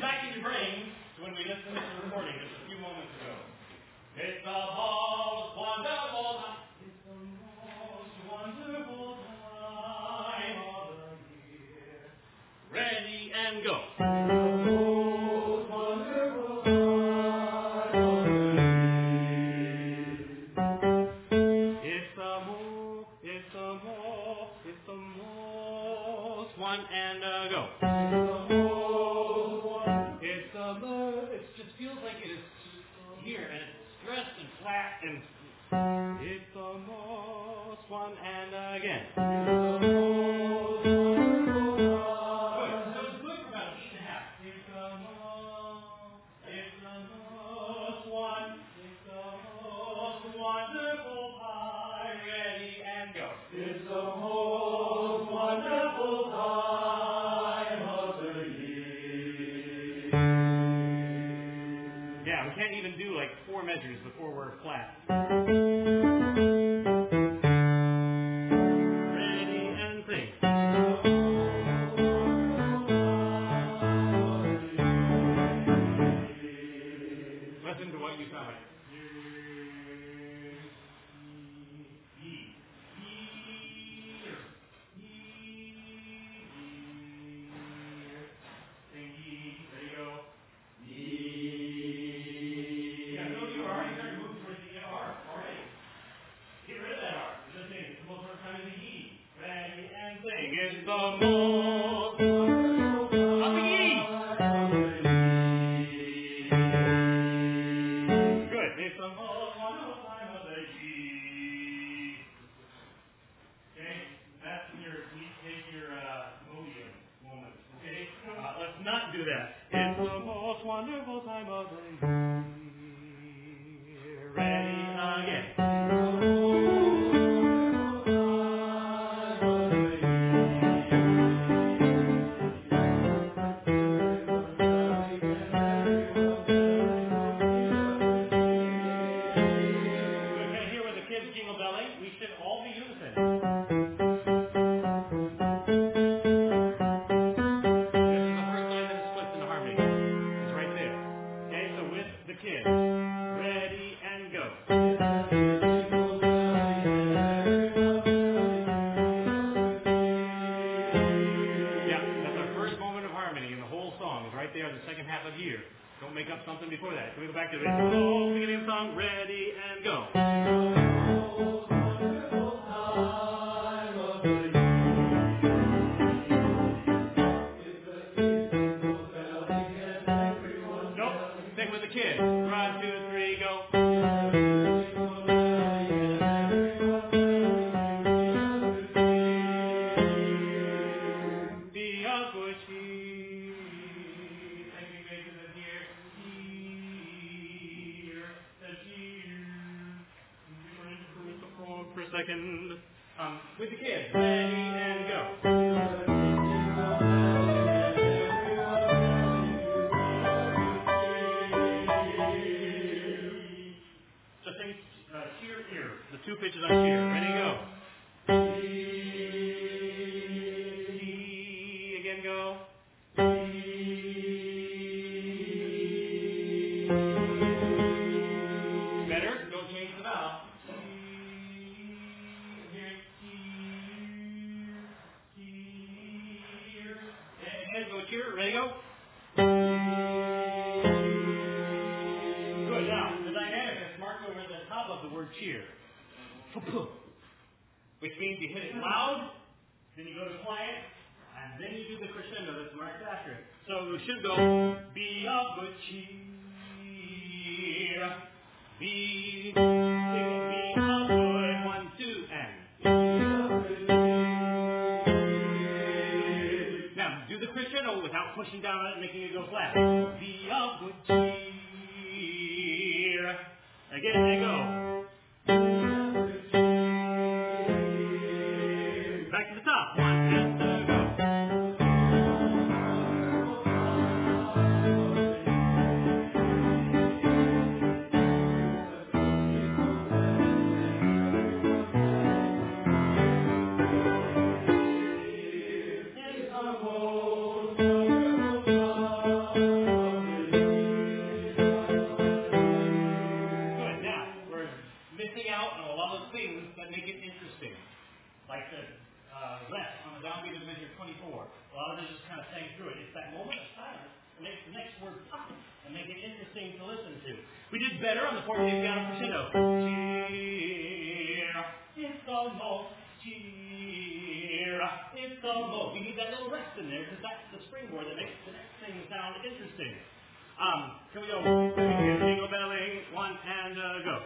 back in your brain to when we listened to the recording just a few moments ago. It's the most wonderful time. It's the most wonderful time of the year. Ready and go. It's the most wonderful time of the year. It's the most one and go. It just feels like it is here, and it's stressed and flat, and it's the most one, and again. It's the most wonderful time. Good. So it's good for about a beat and a half. It's the most one. It's the most wonderful time. Ready and go. It's the most wonderful time of the year. Yeah, we can't even do like 4 measures before we're flat. Ready and sing. Listen to what you sound like. It's the most of the E. Good. It's the most wonderful time of the G. Okay, that's when take your modium moments. Okay, let's not do that. It's the most wonderful time of the year. Ready again. Don't make up something before that. Can we go back to the beginning of the song? Ready and go. Nope. Sing with the kids. 1, 2, 3, go. For a second, with the kids, ready and go. Just sing cheer here. The 2 pitches on cheer. Ready, go. Again, go. Better. Don't change the vowel. Go cheer. Ready, go. Good. Now, the dynamic is marked over the top of the word cheer. Which means you hit it loud, then you go to quiet, and then you do the crescendo that's marked after it. So we should go, be of good cheer. Be of good. 1, 2, and. Do the crescendo without pushing down on it and making it go flat. Be of good cheer. Again, there you go. Back to the top. 1 and go. We did better on the 14th piano crescendo. Cheer, it's almost cheer, it's almost. We need that little rest in there because that's the springboard that makes the next thing sound interesting. Can we go? Jingle belling, one and go.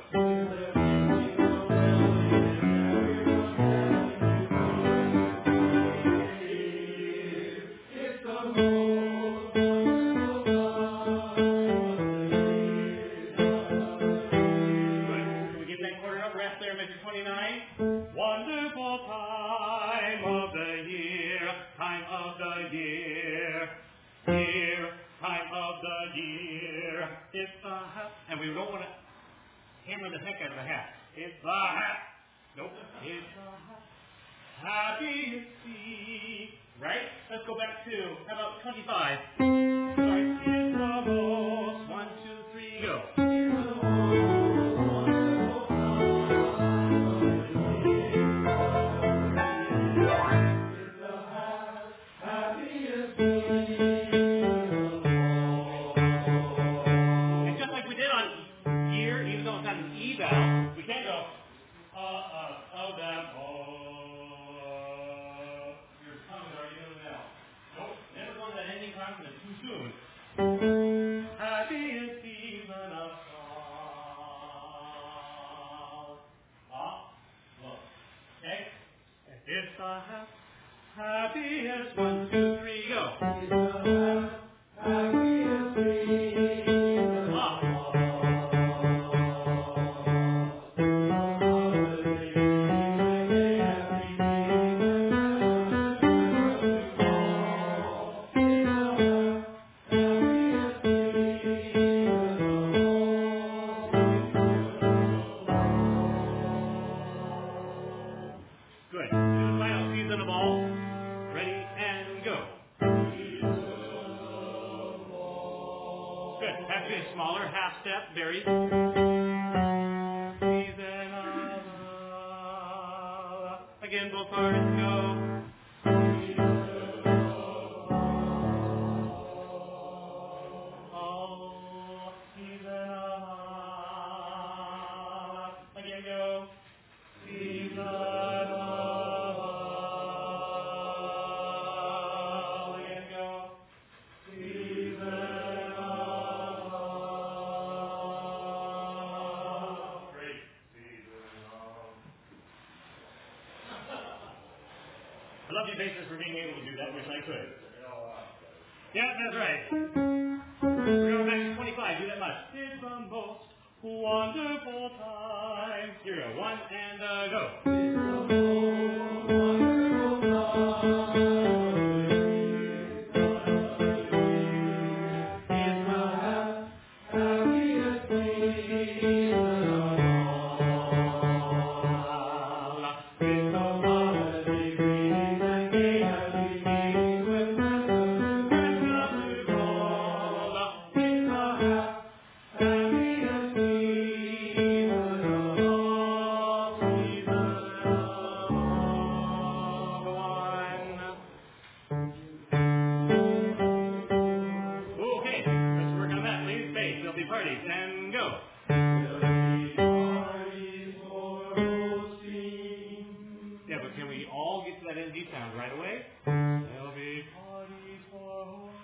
Wonderful time of the year, time of the year, time of the year. It's the hat, and we don't want to hammer the heck out of the hat. It's the hat. Nope. It's the hat. Happy feet. Right? Let's go back to, how about 25? Sorry. It's the most. 1, 2, 3, go. We can't go, oh, them, oh, your tongue is already doing that. Nope, never go to that ending consonant too soon. Happiest season of song. Look. Okay? It's the happiest, 1, 2, 3, go. It's the happiest season of song. Smaller half step, very. Season of love. Again, both parts go. Oh, season of love. Again, go. Season of love. Again, go. Season. I love you, bassist, for being able to do that. Wish I could. Yeah, that's right. We're going back to 25. Do that much. It's the most wonderful time. Here we go. 1 and go. It's the most wonderful time. It's the happiest season of all. It's the holiday breeze and gay as we meet with friends of the world. It's the happiest season of all, season of one. Okay, let's work on that. Lead space. There'll be parties and go. Yeah, but can we all get to that NG sound right away? There'll be parties for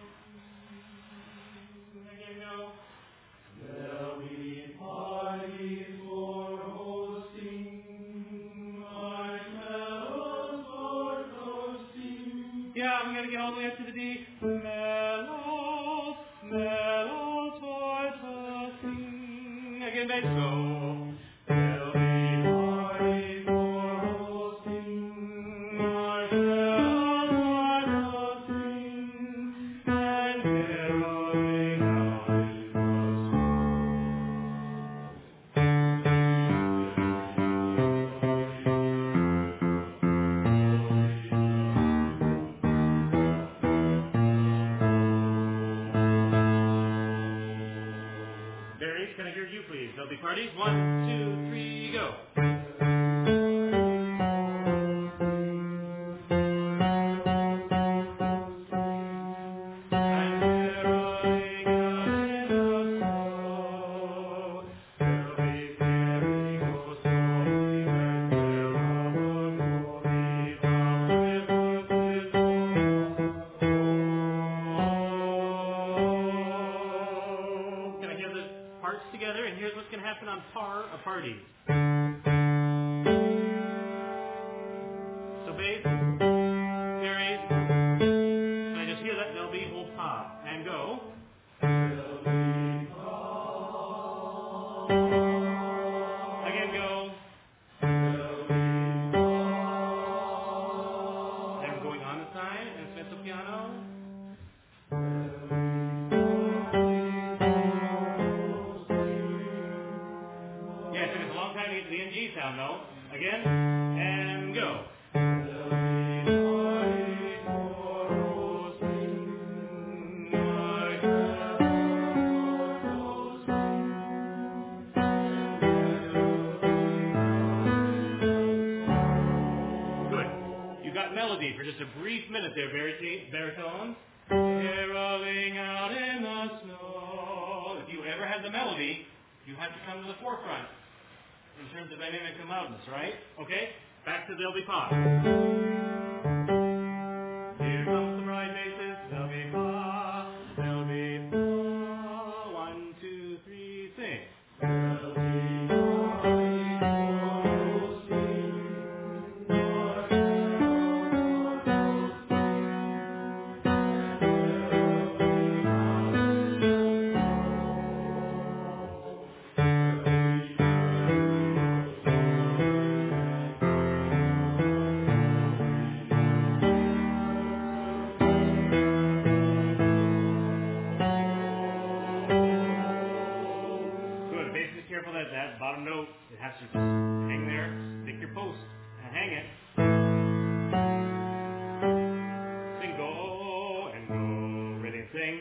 hosting. Again, go. There'll be parties for hosting. Marshmallows for roasting. Yeah, we gotta get all the way up to the D. Mellows, mellows for toasting. Again, bass, go. There'll be parties for hosting. Marshmallows for roasting. And caroling out in the Barry, can I hear you, please? There'll be parties. 1, 2, 3, go. And caroling out in the snow. together, and here's what's going to happen on a party. So bass, carries. Can I just hear that? There'll be hold pa and go. Again, go. Then going on the side and mezzo piano. Yeah, it took us a long time to get to the NG sound, though. Again, and go. Melody for just a brief minute there, baritone. Caroling out in the snow. If you ever have the melody, you have to come to the forefront in terms of dynamic and loudness, right? Okay? Back to There'll Be Pa. Here comes the bride basses. There'll be pa. There'll be pa. 1, 2, 3, sing. There'll be pa. Careful that that bottom note, it has to just hang there, stick your post, and hang it. Sing go, and go, ready and sing.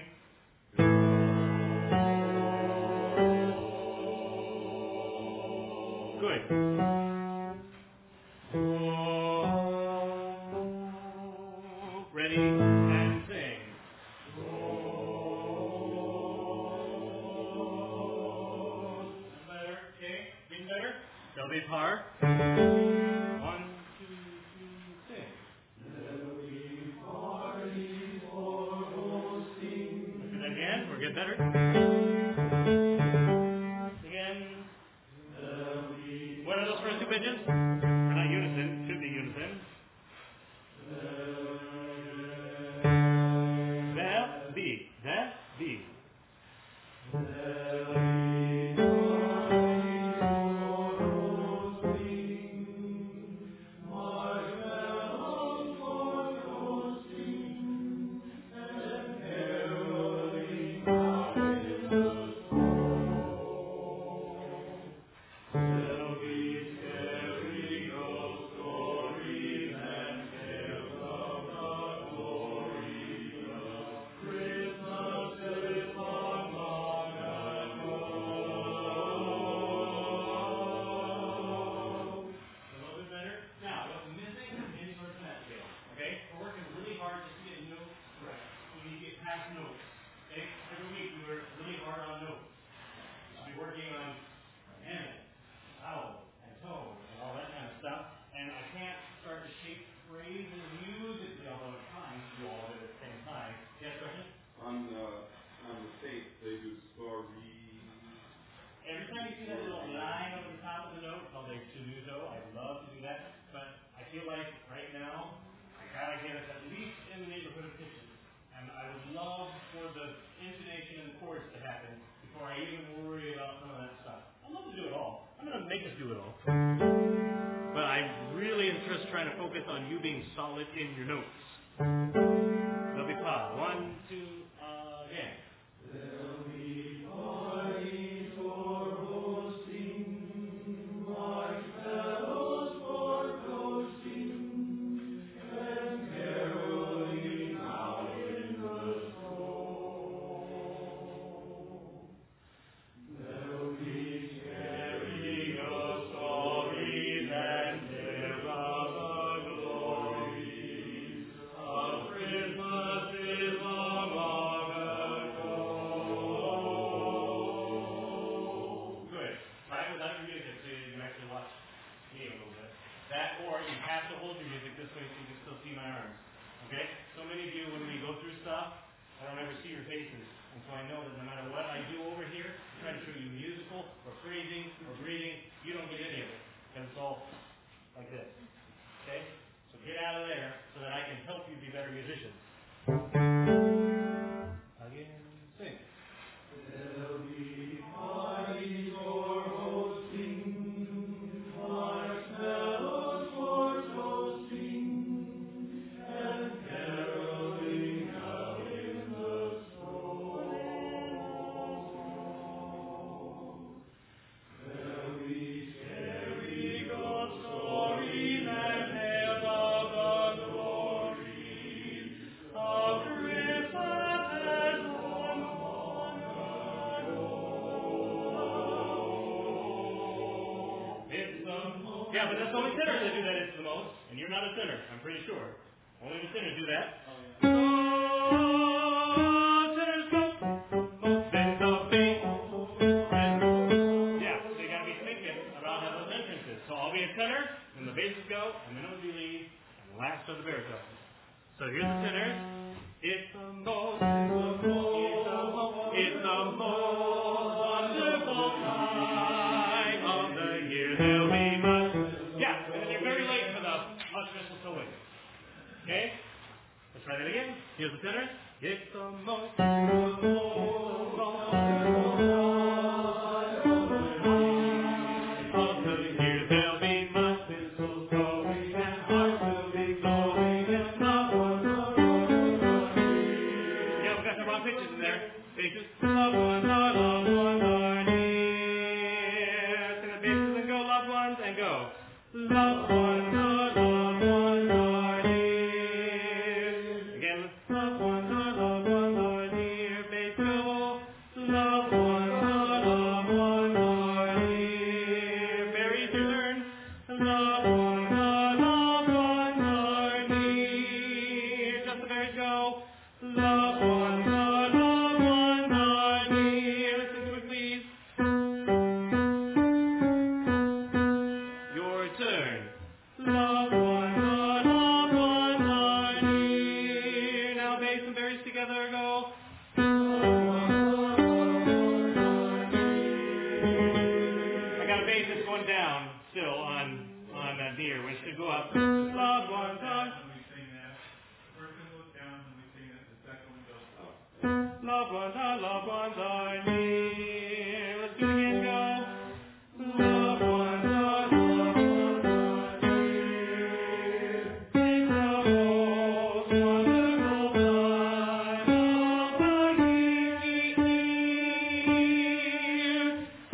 Good. Go, ready, and sing. There'll be par. 1, 2, 3, sing. There'll be party for hosting. Let's do that again. We're getting better. Again. What are those first two pitches? They're not unison. Should be unison. That B. That B. Trying to focus on you being solid in your notes. There'll be pa. 1, 2, again. There'll be party for hosting, marshmallows for toasting, and caroling out in the snow. There'll be carrying of stories and tales of I don't ever see your faces, and so I know that no matter what I do over here, I try to show you musical go like this. Okay? So get out of there so that I can help you be better musicians. Again, sing. There'll be parties for hosting, marshmallows for toasting, and caroling out in the snow. There'll be scary ghost stories and tales of the glories of Christmas and long ago. Yeah, but that's only sinners that do that. It's the most, and you're not a sinner, I'm pretty sure. Only the sinners do that. Oh, sinners go, then the bass. Yeah, so you gotta be thinking about how those entrances. So I'll be a tenor, then the basses go, and then it'll be lead, and the last are the baritone. So here's the tenors. It's the most wonderful time of the year. There'll be much. Yeah, and then you're very late for the much mistletoe wing. Okay? Let's try that again. Here's the tenors. It's the most wonderful of the year. There'll be much mistletoe and hearts will be glowing and love one yeah, we got some wrong pitches in there. Basses. Loved ones are near. Sing the basses and go, loved ones, and go. Loved ones are near. Again, loved ones are near. Bass go. Loved ones are near. Berries your turn. Loved ones are near. Just the berries go. Loved ones are near. Listen to it, please. Your turn. Loved ones are near. Now bass and berries together go. I got a bass that's going down still on near, which should go up. Loved ones are. When we sing that, first one goes down, and we sing it, the second one goes up. Loved ones are near. Let's do it again, go. Loved ones are near. It's the most wonderful time of the year.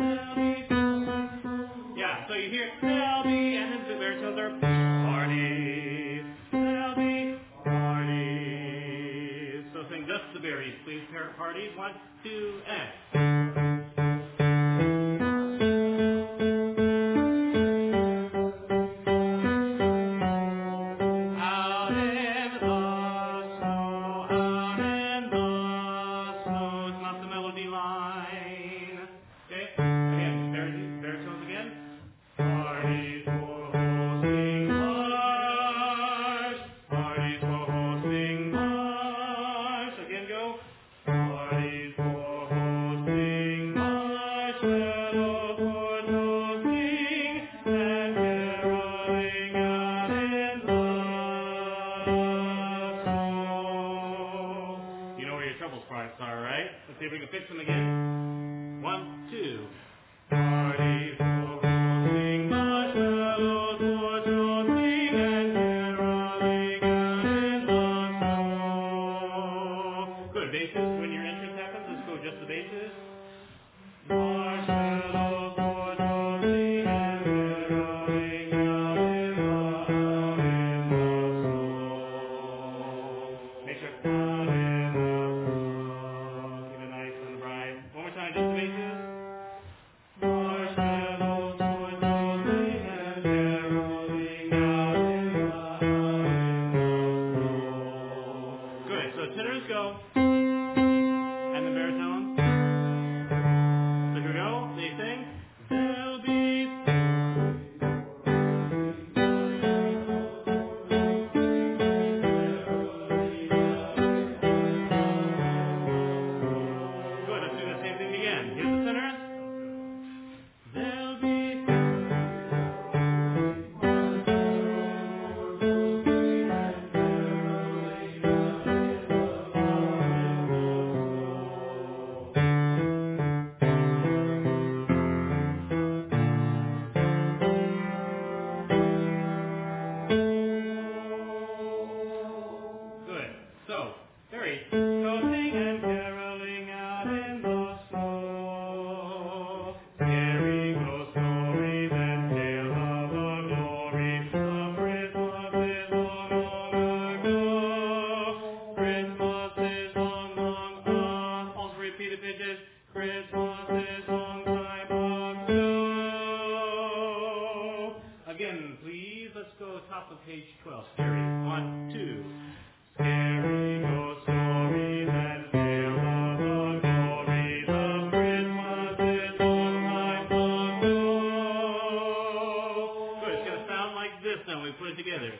Yeah, so you hear there'll be, and then the baritones are parties. There'll be parties. So sing just the berries, please. Parties. 1, 2, and. Out in the snow, it's not the melody line. Okay, again, baritones again. Parties for hosting march. Parties for hosting march. Again, go. Parties for hosting march. Fellows for toasting and caroling out in the snow. You know where your trouble spots are, right? Let's see if we can fix them again. 1, 2. Parties for hosting marshmallows for toasting and caroling out in the snow. Good, basses. When your entrance happens, let's go just the basses. Marshmallows for toasting and caroling out in the snow. Make sure out in the snow. Keep it nice and bright. One more time, just the basses. Marshmallows for toasting and caroling out in the snow. Good. So tenors go, and the baritones. So here we go. is Christmas this long time ago. Again, please, let's go top of page 12. Scary. 1, 2. Scary ghost stories and tales of the glories of Christmas this long time ago. Good, it's going to sound like this now when we put it together.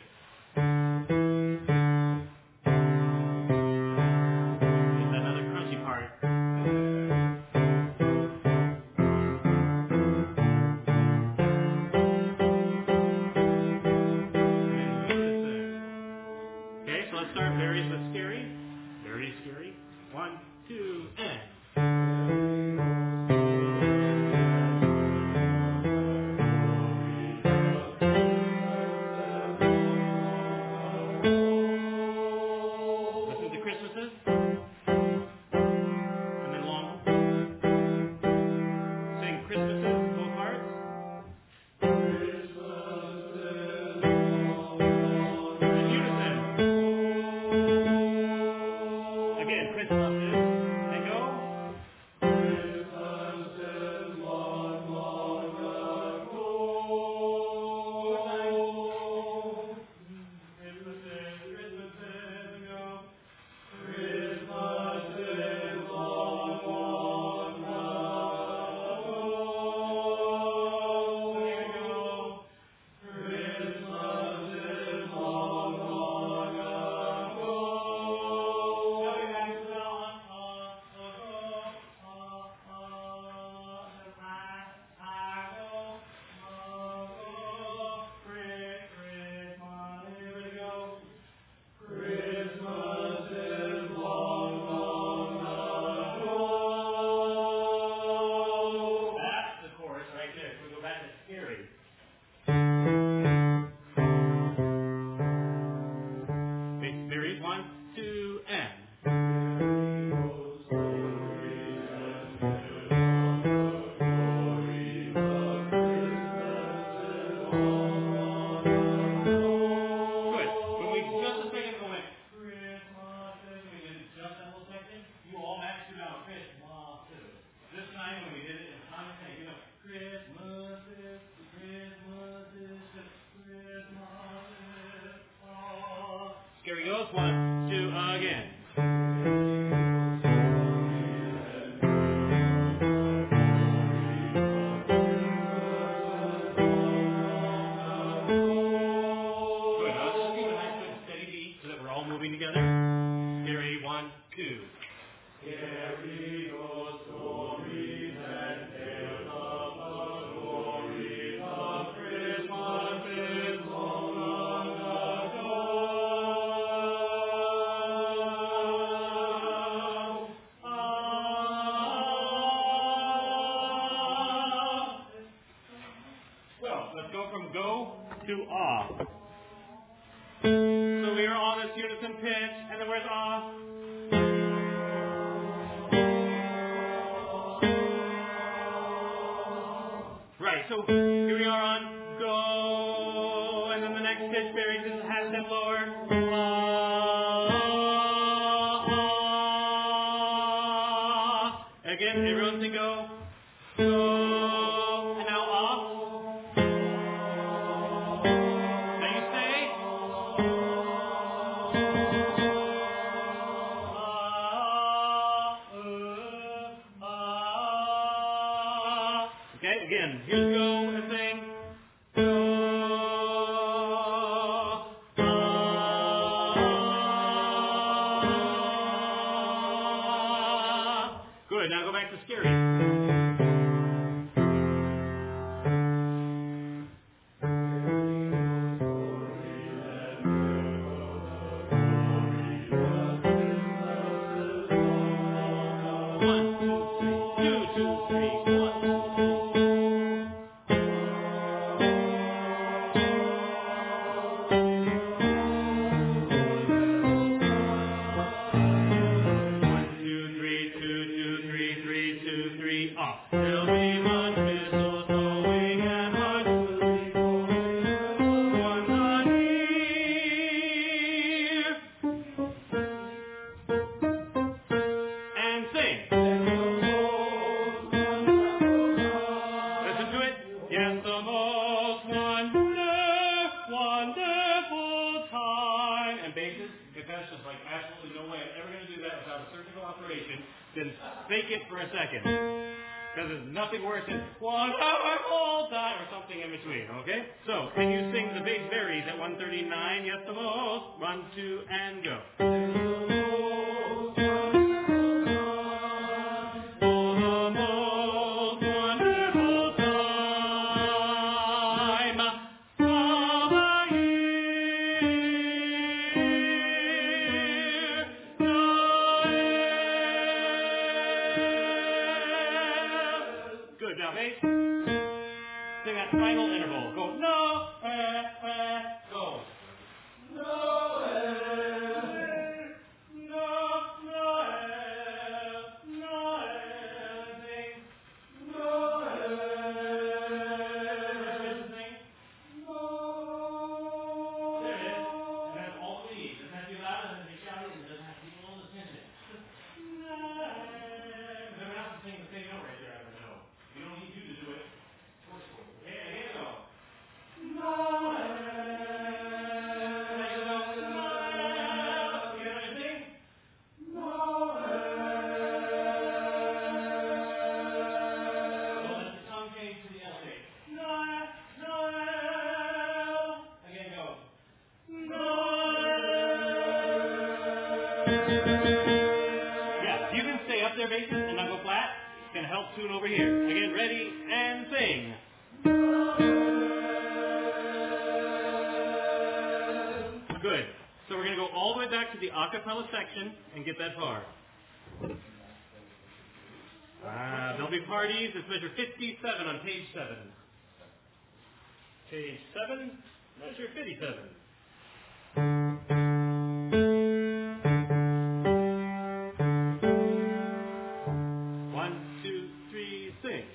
Scary goes. 1, 2, again. Good. Now let's just keep a nice good steady beat so that we're all moving together. Scary. 1, 2. Scary goes stories and tales of the glories of Christmas is long ago. Well, let's go from go to ah. So we are on this unison pitch, and then where's ah? Right, so here we are on go, and then the next pitch varies is half step lower. Again, everyone say go. Go, and now off. Now you say. Okay, again, here's go and sing. Go, good, now go back to scary. There'll be much mistletoeing and much one not here. And sing. it for a second. Because there's nothing worse than one whole time or something in between, okay? So, can you sing the bass varies at 139? Yes, the most. 1, 2, and go. Good, now bass. Sing that final interval. Go, no, go. Tune over here. Again, ready and sing. Good. So we're going to go all the way back to the a cappella section and get that far. There'll be parties. It's measure 57 on page 7. Page 7, measure 57. 1, 2, 3, sing.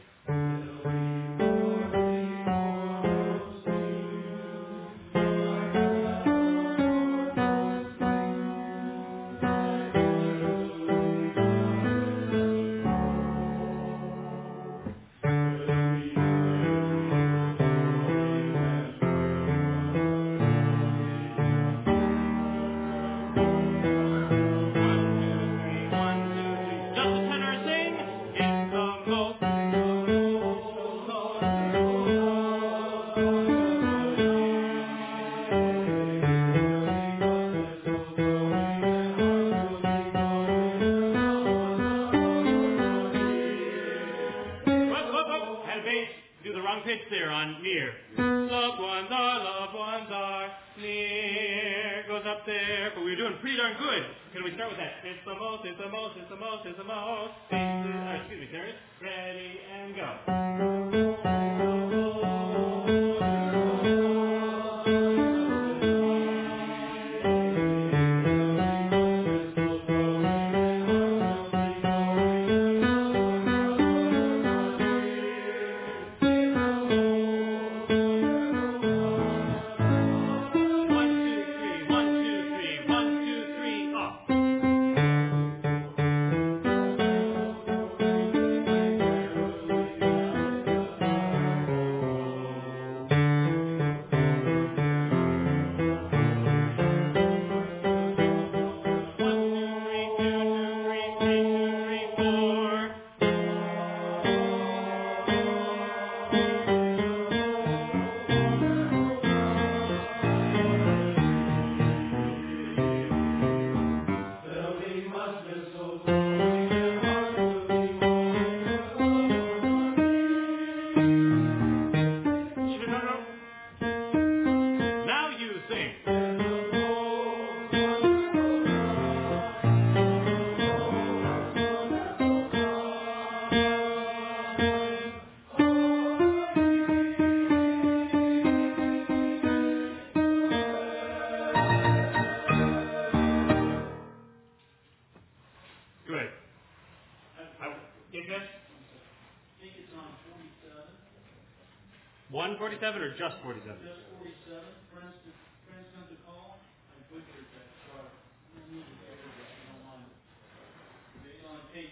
It's the most. Excuse me, Terry. Ready and go. Good. Get this? I think it's on 47. 147 or just 47? Just 47. Friends sent a call. I butchered that chart. I don't need to get rid of it. I don't mind. It's on page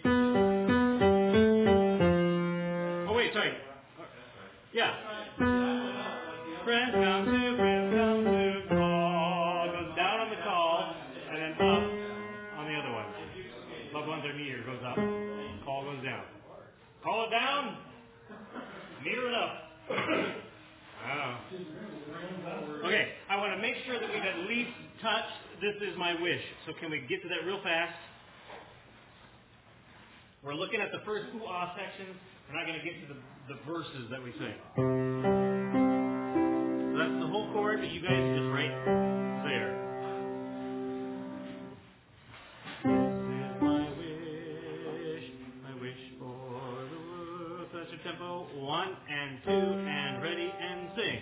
7. Oh, wait, sorry. Yeah. Friends come to call. Goes down on the call and then up on the other one. Loved ones are near, goes up. Call goes Call it down. Near enough. Wow. Okay, I want to make sure that we've at least touched "This Is My Wish." So can we get to that real fast? We're looking at the first ooh-ah section. We're not going to get to the verses that we sing. So that's the whole chord, but you guys just right there. My wish for the world. So that's your tempo. 1 and 2 and ready and sing.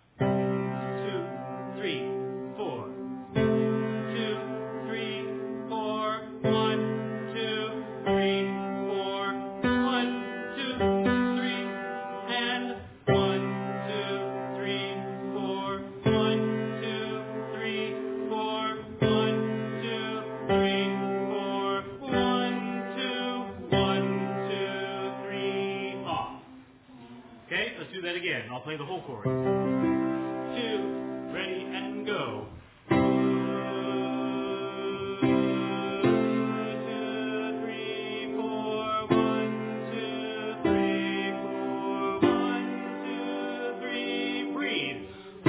2, 3, 4. 2, 3, 4. 1, 2, 3, 4. 1, 2, 3, and 1, 2, 3, 4. 1, 2, 3, 4. 1, 2, 3, 4. 1, 2, 1, 2, 3, off. Okay, let's do that again. I'll play the whole chorus. 2, ready and go. 2, 3, 4. 1, 2, 3, 4. 1, 2, 3, breathe. 2,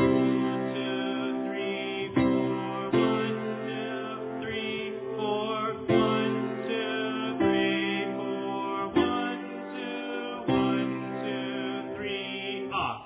3, 4. 1, 2, 3, 4. 1, 2, 3, 4. 1, 2, 3, off.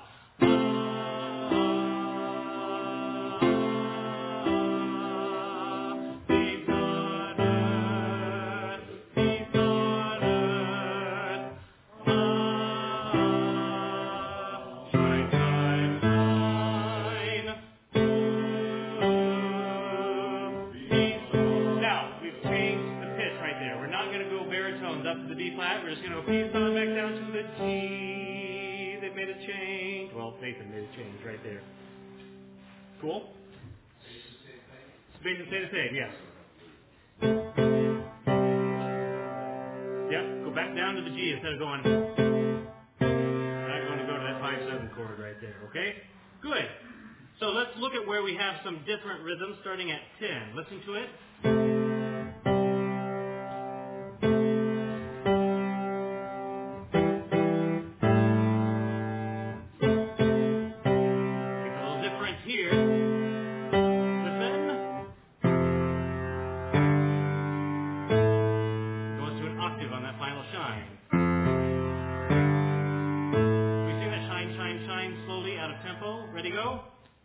Now, we've changed the pitch right there. We're not going to go baritones up to the B flat. We're just going to go peace on back down to the G. They've made a change. Well, Nathan made a change right there. Cool? Nathan say the same, yes. Yep, go back down to the G instead of going. We're not going to go to that 5/7 chord right there, okay? Good. So let's look at where we have some different rhythms starting at 10. Listen to it. It's a little different here. Listen. Goes to an octave on that final shine. We sing that shine, shine, shine slowly out of tempo. Ready, go?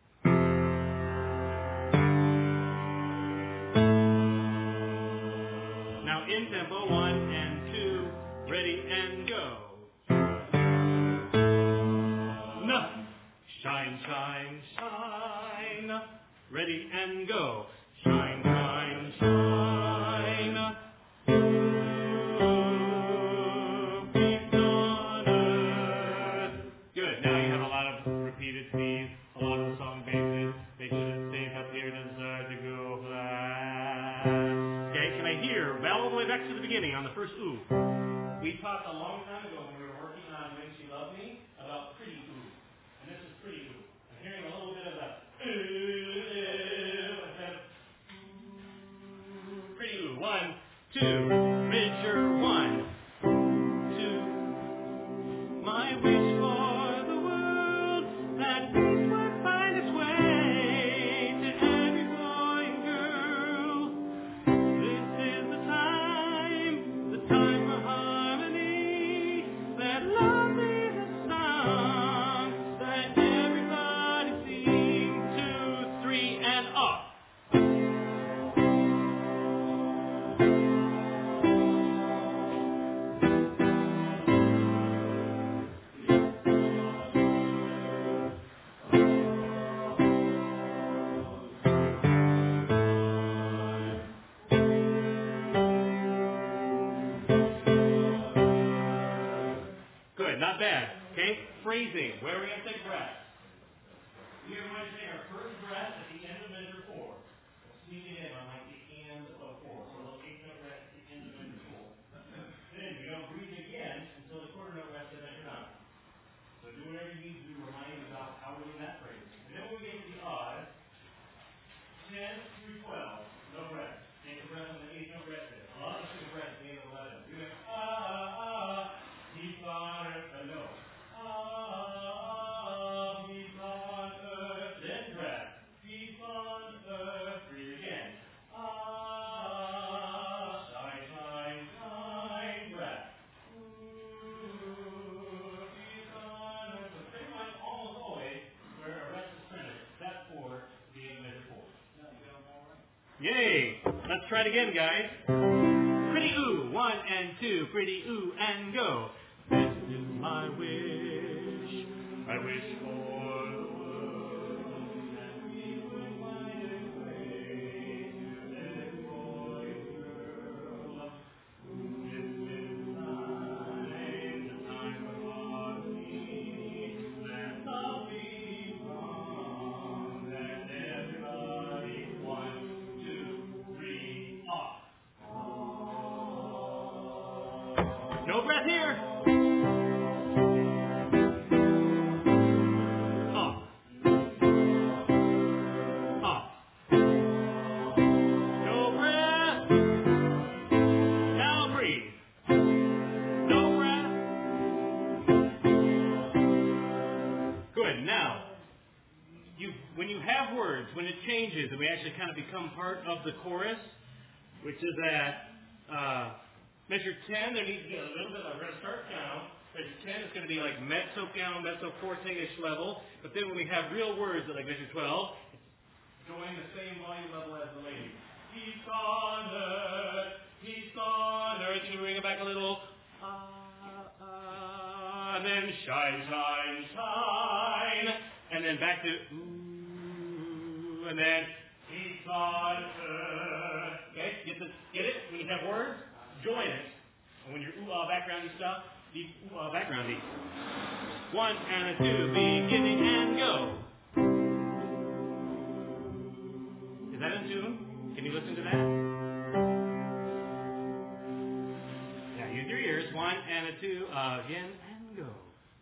Now in tempo, 1 and 2, ready and go. No. Shine, shine, shine. Ready and go. Shine, shine, shine. Peace on earth. Good. Now you have a lot of repeated C's, a lot of song bases. They should stay up here to start to go flat. Okay, can I hear all the way back to the beginning on the first ooh? We talked a long time ago when we were working on When She Loved Me about pretty ooh. And this is pretty ooh. I'm hearing a little bit of a ooh instead of ooh. Pretty ooh. 1, 2, measure 1, 2. My wish for the world that peace would find its way to every boy and girl. This is the time for harmony, that lovely song that everybody sings. 2, 3, and up. Good, not bad. Okay, phrasing. Where are we going to take breath? We are going to take our first breath at the end of measure 4. Sneak it in on like the end of 4. So we'll take the breath at the end of measure 4. Then we don't breathe again until the quarter note rest at measure 9. So do whatever you need to do, remind you about how we're doing that phrase. And then when we get to the odd, 10 through 12, no breath. Take the breath on the 8th note rest there. A lot of us take a breath at the end of 11. You're going, keep Yay! Let's try it again, guys. Pretty ooh, 1 and 2, pretty ooh and go. This is my wish. I wish for the world that we would find a way to live for you, girl. This is the time for our peace. Let's all be wrong. And everybody, 1, 2, 3, off. No breath here. Off. Off. No breath. Now breathe. No breath. Good. Now, when you have words, when it changes, and we actually kind of become part of the chorus, which is at measure 10, there needs to be a little bit. We're going to start down. Measure 10 is going to be like mezzo piano, mezzo forte-ish level. But then when we have real words at like measure 12, it's going the same volume level as the lady. Peace on earth, peace on earth. You can bring it back a little. And then shine, shine, shine. And then back to ooh. And then peace on earth. Okay, get it? When you have words, join it. And when you're ooh-ah backgroundy stuff, these ooh-ah backgroundy. 1 and a 2, beginning and go. Is that in tune? Can you listen to that? Yeah, use your ears. 1 and a 2, again and go.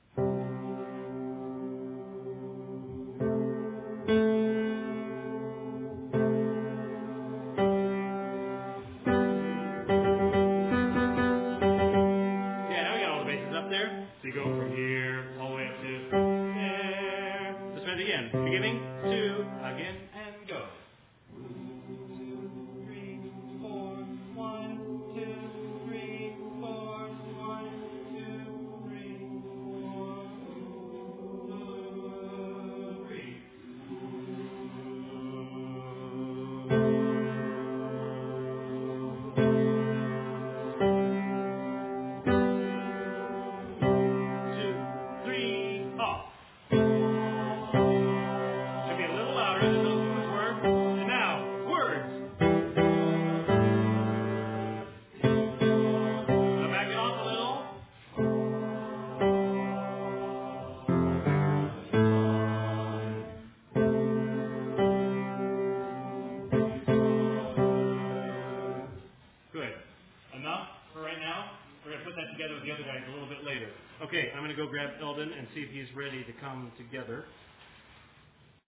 So you go from here all the way up to there. Let's try it again. Beginning, 2, again, and go. 2, 3, 4, 1, 2, 3, 4, 1, 2, 3, 4, 3, off. Should be a little louder than those oohs were. And now, words. Now back it off a little. Good. Enough for right now? We're going to put that together with the other guys a little bit later. Okay, I'm going to go grab Eldon and see if he's ready to come together.